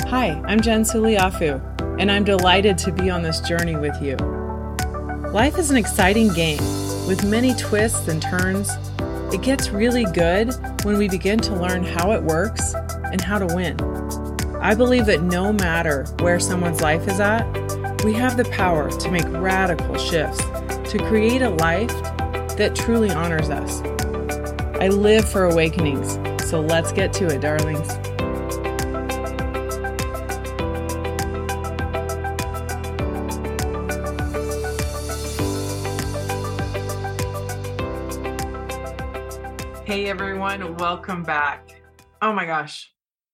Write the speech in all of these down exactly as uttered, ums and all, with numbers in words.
Hi, I'm Jen Suliafu, and I'm delighted to be on this journey with you. Life is an exciting game with many twists and turns. It gets really good when we begin to learn how it works and how to win. I believe that no matter where someone's life is at, we have the power to make radical shifts to create a life that truly honors us. I live for awakenings, so let's get to it, darlings. Hey everyone, welcome back. Oh my gosh,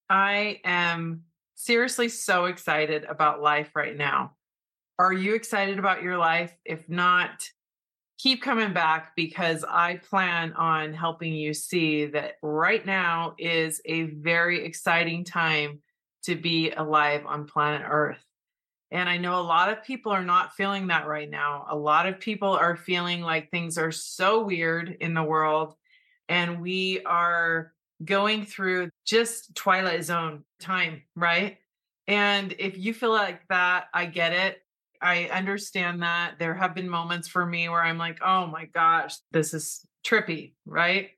I am seriously so excited about life right now. Are you excited about your life? If not, keep coming back because I plan on helping you see that right now is a very exciting time to be alive on planet Earth. And I know a lot of people are not feeling that right now. A lot of people are feeling like things are so weird in the world. And we are going through just Twilight Zone time, right? And if you feel like that, I get it. I understand that. There have been moments for me where I'm like, oh my gosh, this is trippy, right?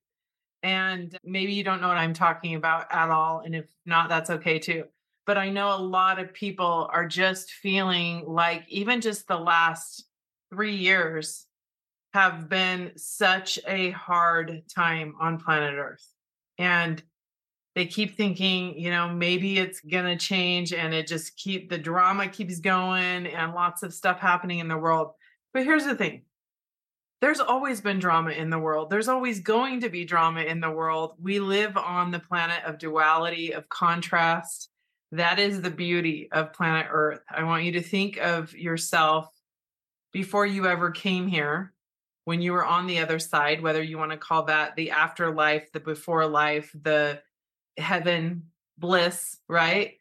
And maybe you don't know what I'm talking about at all. And if not, that's okay too. But I know a lot of people are just feeling like even just the last three years have been such a hard time on planet Earth. And they keep thinking, you know, maybe it's going to change and it just keep the drama keeps going and lots of stuff happening in the world. But here's the thing. There's always been drama in the world. There's always going to be drama in the world. We live on the planet of duality, of contrast. That is the beauty of planet Earth. I want you to think of yourself before you ever came here, when you were on the other side, whether you want to call that the afterlife, the before life, the heaven, bliss, right?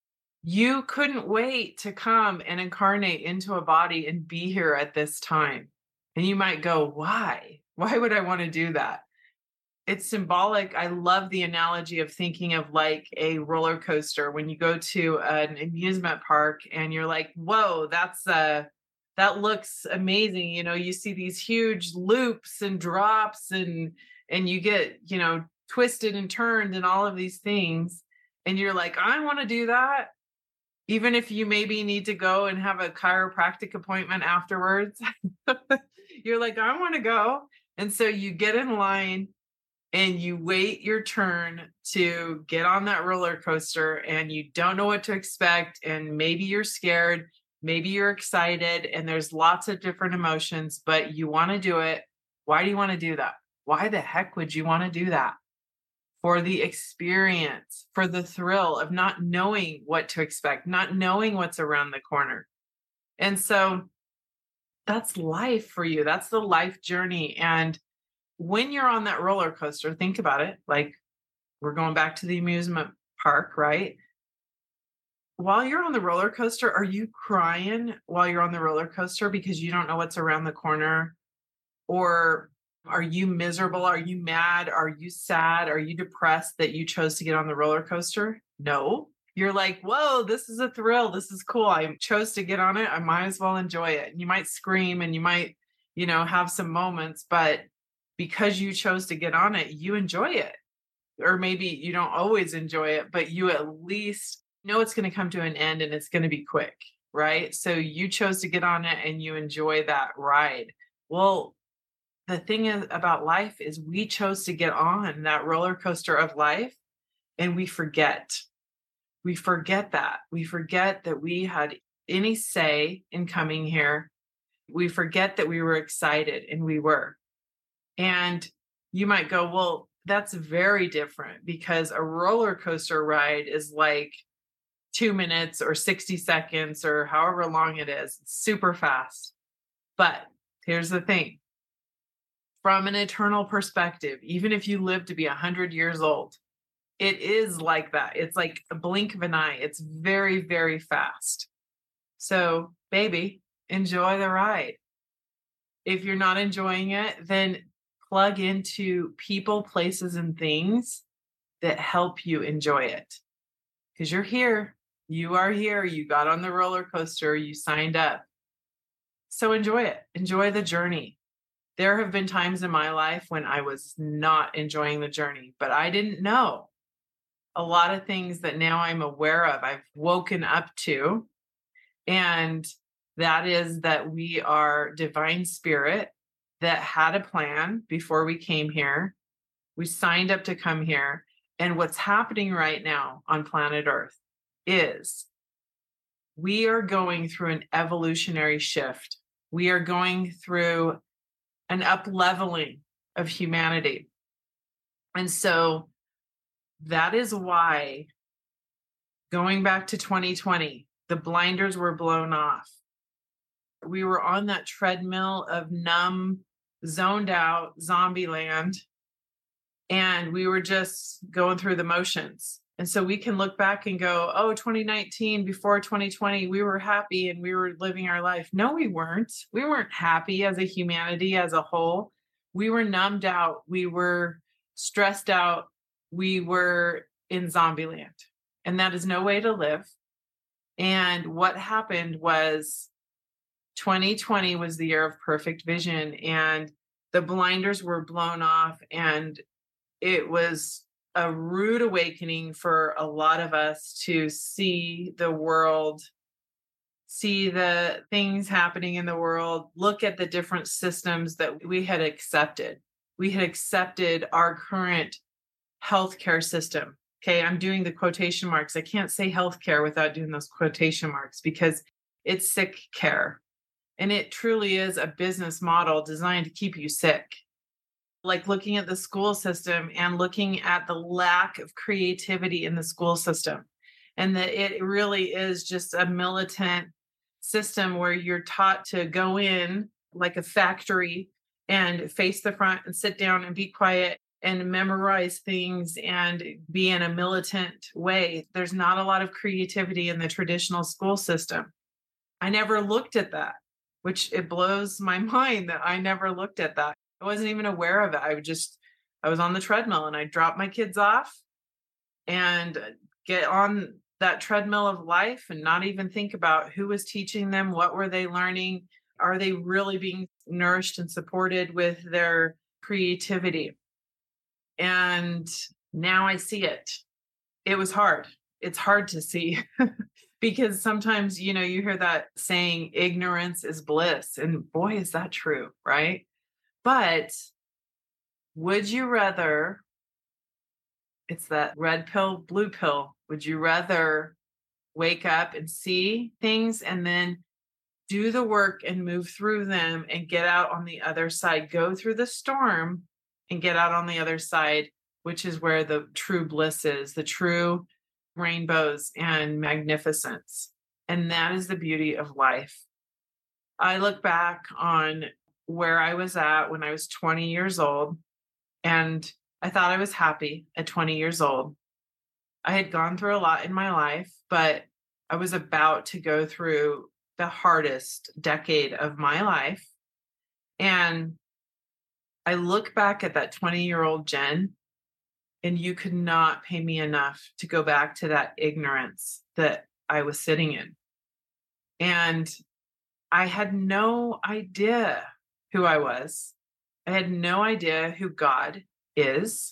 You couldn't wait to come and incarnate into a body and be here at this time. And you might go, why? Why would I want to do that? It's symbolic. I love the analogy of thinking of like a roller coaster when you go to an amusement park and you're like, whoa, that's a that looks amazing. You know, you see these huge loops and drops and and you get, you know, twisted and turned and all of these things. And you're like, I want to do that. Even if you maybe need to go and have a chiropractic appointment afterwards, you're like, I want to go. And so you get in line and you wait your turn to get on that roller coaster and you don't know what to expect. And maybe you're scared. Maybe you're excited and there's lots of different emotions, but you want to do it. Why do you want to do that? Why the heck would you want to do that? For the experience, for the thrill of not knowing what to expect, not knowing what's around the corner. And so that's life for you. That's the life journey. And when you're on that roller coaster, think about it. Like we're going back to the amusement park, right? While you're on the roller coaster, are you crying while you're on the roller coaster because you don't know what's around the corner? Or are you miserable? Are you mad? Are you sad? Are you depressed that you chose to get on the roller coaster? No. You're like, whoa, this is a thrill. This is cool. I chose to get on it. I might as well enjoy it. And you might scream and you might, you know, have some moments, but because you chose to get on it, you enjoy it. Or maybe you don't always enjoy it, but you at least know it's going to come to an end and it's going to be quick, right? So you chose to get on it and you enjoy that ride. Well, the thing is about life is we chose to get on that roller coaster of life and we forget. We forget that. We forget that we had any say in coming here. We forget that we were excited and we were. And you might go, well, that's very different because a roller coaster ride is like two minutes or sixty seconds or however long it is. It's super fast. But here's the thing. From an eternal perspective, even if you live to be one hundred years old, it is like that. It's like a blink of an eye. It's very, very fast. So, baby, enjoy the ride. If you're not enjoying it, then plug into people, places, and things that help you enjoy it. Because you're here. You are here. You got on the roller coaster. You signed up. So enjoy it. Enjoy the journey. There have been times in my life when I was not enjoying the journey, but I didn't know a lot of things that now I'm aware of. I've woken up to, and that is that we are divine spirit that had a plan before we came here. We signed up to come here. And what's happening right now on planet Earth is we are going through an evolutionary shift. We are going through an up leveling of humanity. And so that is why, going back to twenty twenty, the blinders were blown off. We were on that treadmill of numb, zoned out zombie land, and we were just going through the motions. And so we can look back and go, oh, twenty nineteen, before twenty twenty, we were happy and we were living our life. No, we weren't. We weren't happy as a humanity as a whole. We were numbed out. We were stressed out. We were in zombie land. And that is no way to live. And what happened was twenty twenty was the year of perfect vision, and the blinders were blown off, and it was a rude awakening for a lot of us to see the world, see the things happening in the world, look at the different systems that we had accepted. We had accepted our current healthcare system. Okay, I'm doing the quotation marks. I can't say healthcare without doing those quotation marks because it's sick care. And it truly is a business model designed to keep you sick. Like looking at the school system and looking at the lack of creativity in the school system. And that it really is just a militant system where you're taught to go in like a factory and face the front and sit down and be quiet and memorize things and be in a militant way. There's not a lot of creativity in the traditional school system. I never looked at that, which it blows my mind that I never looked at that. I wasn't even aware of it. I would just, I was on the treadmill and I drop my kids off and get on that treadmill of life and not even think about who was teaching them, what were they learning, are they really being nourished and supported with their creativity. And now I see it. It was hard. It's hard to see because sometimes, you know, you hear that saying, ignorance is bliss. And boy, is that true, right? But would you rather, it's that red pill, blue pill, would you rather wake up and see things and then do the work and move through them and get out on the other side, go through the storm and get out on the other side, which is where the true bliss is, the true rainbows and magnificence. And that is the beauty of life. I look back on where I was at when I was twenty years old, and I thought I was happy at twenty years old. I had gone through a lot in my life, but I was about to go through the hardest decade of my life. And I look back at that twenty-year-old Jen, and you could not pay me enough to go back to that ignorance that I was sitting in. And I had no idea who I was. I had no idea who God is.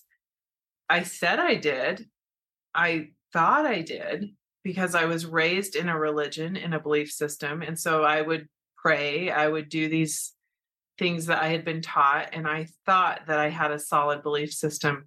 I said I did. I thought I did because I was raised in a religion, in a belief system. And so I would pray, I would do these things that I had been taught, and I thought that I had a solid belief system.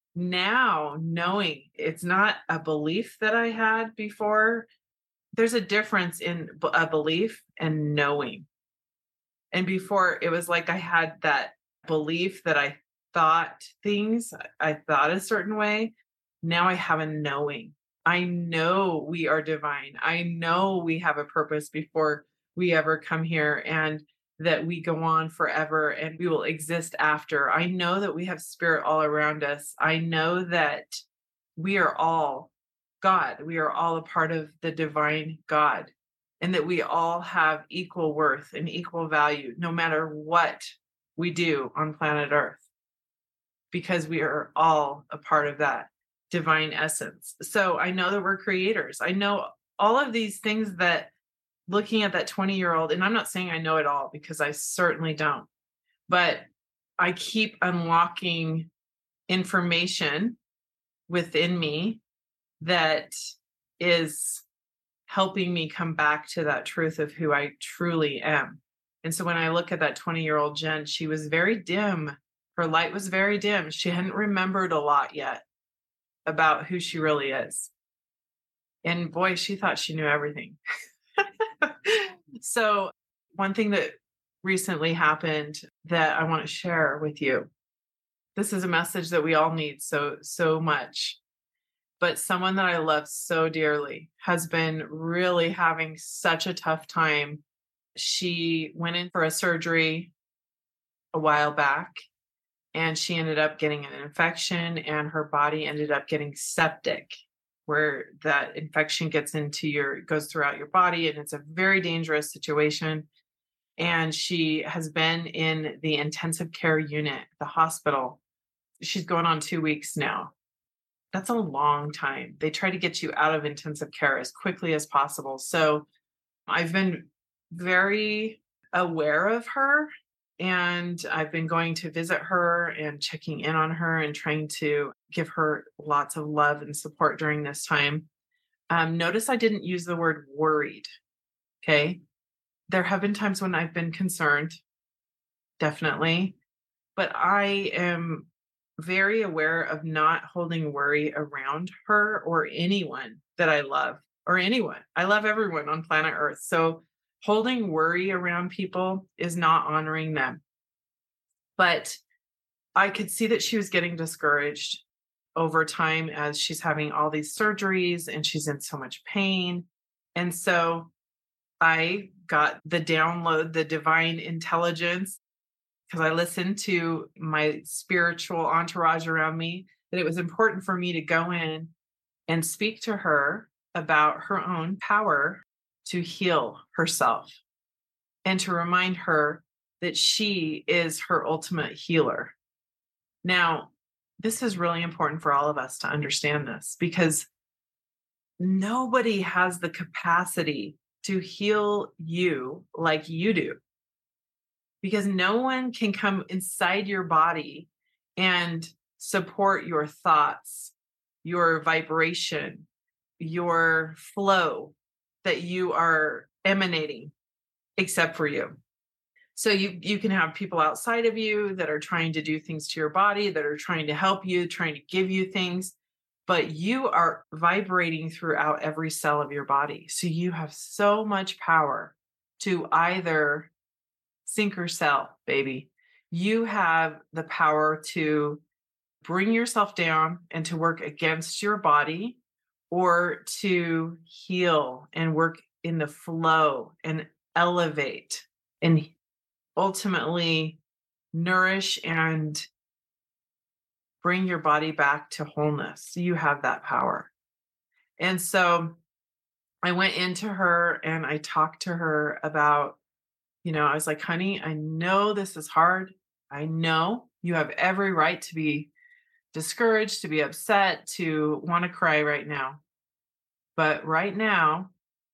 Now, knowing it's not a belief that I had before, there's a difference in b- a belief and knowing. And before, it was like I had that belief that I thought things, I thought a certain way. Now I have a knowing. I know we are divine. I know we have a purpose before we ever come here, and that we go on forever and we will exist after. I know that we have spirit all around us. I know that we are all God. We are all a part of the divine God, and that we all have equal worth and equal value, no matter what we do on planet Earth, because we are all a part of that divine essence. So I know that we're creators. I know all of these things that looking at that twenty year old, and I'm not saying I know it all because I certainly don't, but I keep unlocking information within me that is helping me come back to that truth of who I truly am. And so when I look at that twenty year old Jen, she was very dim. Her light was very dim. She hadn't remembered a lot yet about who she really is. And boy, she thought she knew everything. So, one thing that recently happened that I want to share with you. This is a message that we all need so so much. But someone that I love so dearly has been really having such a tough time. She went in for a surgery a while back and she ended up getting an infection and her body ended up getting septic, where that infection gets into your goes throughout your body, and it's a very dangerous situation. And she has been in the intensive care unit at the hospital. She's going on two weeks now. That's a long time. They try to get you out of intensive care as quickly as possible. So I've been very aware of her, and I've been going to visit her and checking in on her and trying to give her lots of love and support during this time. Um, notice I didn't use the word worried. Okay. There have been times when I've been concerned, definitely, but I am very aware of not holding worry around her or anyone that I love or anyone. I love everyone on planet Earth. So holding worry around people is not honoring them. But I could see that she was getting discouraged over time as she's having all these surgeries and she's in so much pain. And so I got the download, the divine intelligence, because I listened to my spiritual entourage around me, that it was important for me to go in and speak to her about her own power to heal herself and to remind her that she is her ultimate healer. Now, this is really important for all of us to understand this, because nobody has the capacity to heal you like you do, because no one can come inside your body and support your thoughts, your vibration, your flow that you are emanating, except for you. So you you can have people outside of you that are trying to do things to your body, that are trying to help you, trying to give you things, but you are vibrating throughout every cell of your body. So you have so much power to either sink or sell, baby. You have the power to bring yourself down and to work against your body, or to heal and work in the flow and elevate and ultimately nourish and bring your body back to wholeness. You have that power. And so I went into her and I talked to her about, you know, I was like, honey, I know this is hard. I know you have every right to be discouraged, to be upset, to want to cry right now. But right now,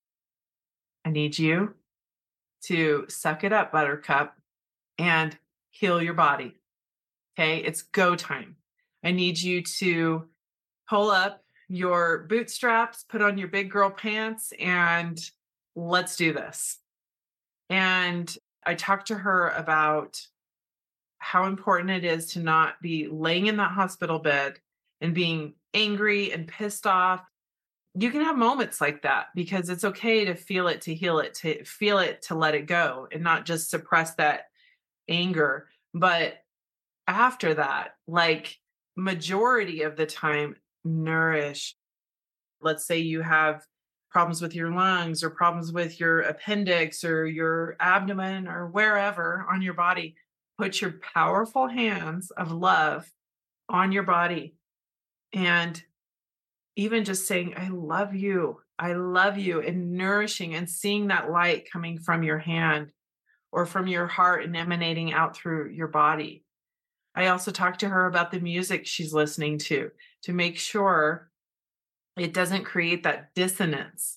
I need you to suck it up, Buttercup, and heal your body. Okay, it's go time. I need you to pull up your bootstraps, put on your big girl pants, and let's do this. And I talked to her about how important it is to not be laying in that hospital bed and being angry and pissed off. You can have moments like that because it's okay to feel it, to heal it, to feel it, to let it go and not just suppress that anger. But after that, like majority of the time, nourish. Let's say you have problems with your lungs or problems with your appendix or your abdomen or wherever on your body. Put your powerful hands of love on your body, and even just saying, I love you. I love you, and nourishing and seeing that light coming from your hand or from your heart and emanating out through your body. I also talked to her about the music she's listening to to make sure it doesn't create that dissonance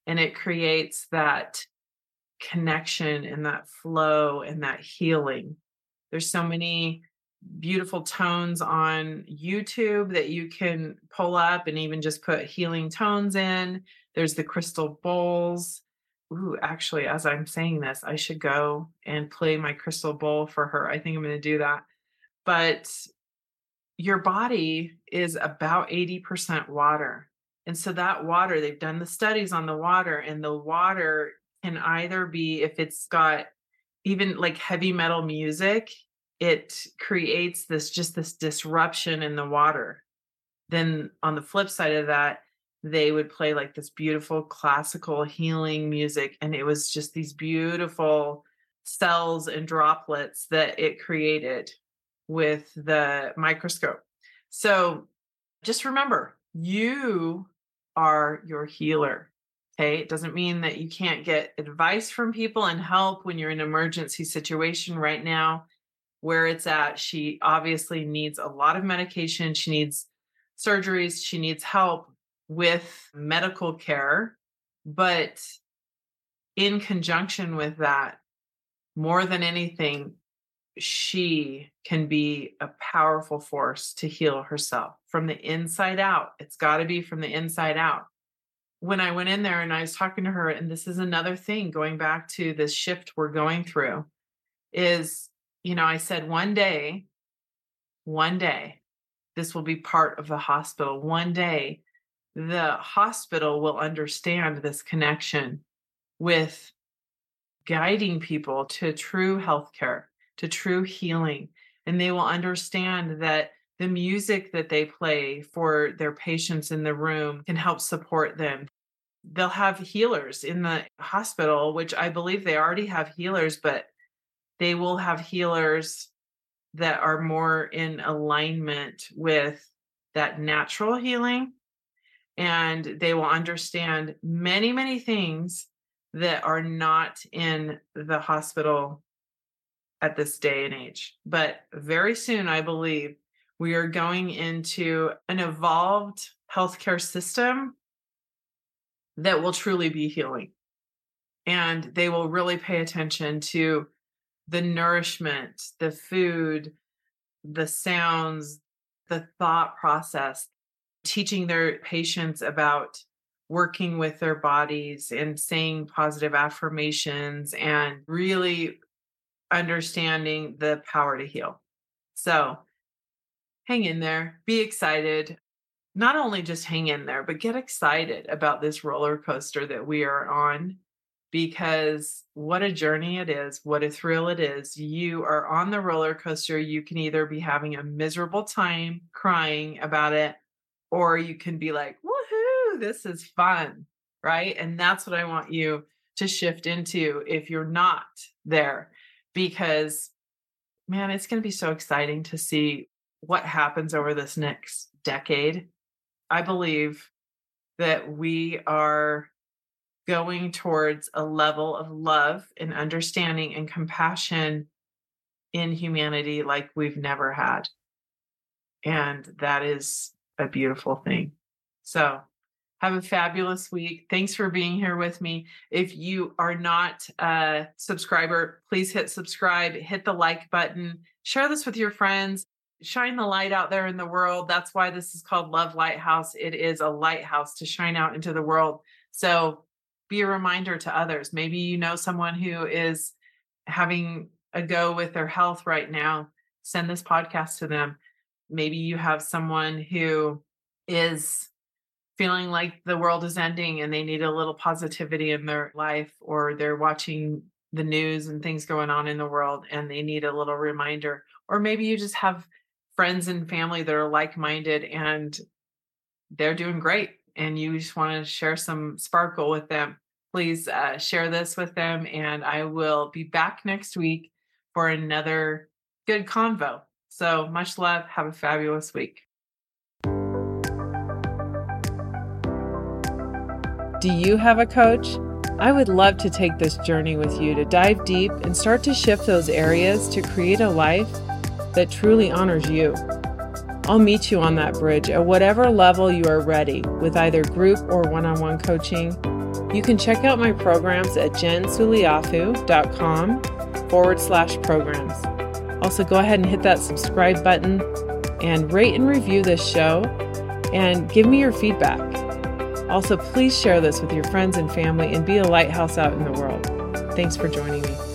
and it creates that connection and that flow and that healing. There's so many beautiful tones on YouTube that you can pull up and even just put healing tones in. There's the crystal bowls. Ooh, actually, as I'm saying this, I should go and play my crystal bowl for her. I think I'm going to do that. But your body is about eighty percent water. And so that water, they've done the studies on the water, and the water can either be, if it's got even like heavy metal music, it creates this just this disruption in the water. Then on the flip side of that, they would play like this beautiful classical healing music, and it was just these beautiful cells and droplets that it created with the microscope. So just remember, you are your healer. Okay. It doesn't mean that you can't get advice from people and help when you're in an emergency situation. Right now, where it's at, she obviously needs a lot of medication. She needs surgeries. She needs help with medical care. But in conjunction with that, more than anything, she can be a powerful force to heal herself from the inside out. It's got to be from the inside out. When I went in there and I was talking to her, and this is another thing, going back to this shift we're going through, is, you know, I said, one day, one day, this will be part of the hospital. One day, the hospital will understand this connection with guiding people to true healthcare, to true healing. And they will understand that the music that they play for their patients in the room can help support them. They'll have healers in the hospital, which I believe they already have healers, but they will have healers that are more in alignment with that natural healing. And they will understand many, many things that are not in the hospital at this day and age. But very soon, I believe, we are going into an evolved healthcare system that will truly be healing. And they will really pay attention to the nourishment, the food, the sounds, the thought process, teaching their patients about working with their bodies and saying positive affirmations and really understanding the power to heal. So hang in there, be excited. Not only just hang in there, but get excited about this roller coaster that we are on, because what a journey it is, what a thrill it is. You are on the roller coaster. You can either be having a miserable time crying about it, or you can be like, woohoo, this is fun, right? And that's what I want you to shift into if you're not there, because man, it's going to be so exciting to see what happens over this next decade. I believe that we are going towards a level of love and understanding and compassion in humanity like we've never had. And that is a beautiful thing. So have a fabulous week. Thanks for being here with me. If you are not a subscriber, please hit subscribe, hit the like button, share this with your friends, shine the light out there in the world. That's why this is called Love Lighthouse. It is a lighthouse to shine out into the world. So be a reminder to others. Maybe you know someone who is having a go with their health right now. Send this podcast to them. Maybe you have someone who is feeling like the world is ending and they need a little positivity in their life, or they're watching the news and things going on in the world and they need a little reminder. Or maybe you just have friends and family that are like-minded and they're doing great and you just want to share some sparkle with them. Please uh, share this with them, and I will be back next week for another good convo. So much love. Have a fabulous week. Do you have a coach? I would love to take this journey with you to dive deep and start to shift those areas to create a life that truly honors you. I'll meet you on that bridge at whatever level you are ready, with either group or one-on-one coaching. You can check out my programs at jensuliafu.com forward slash programs. Also, go ahead and hit that subscribe button and rate and review this show and give me your feedback. Also, please share this with your friends and family and be a lighthouse out in the world. Thanks for joining me.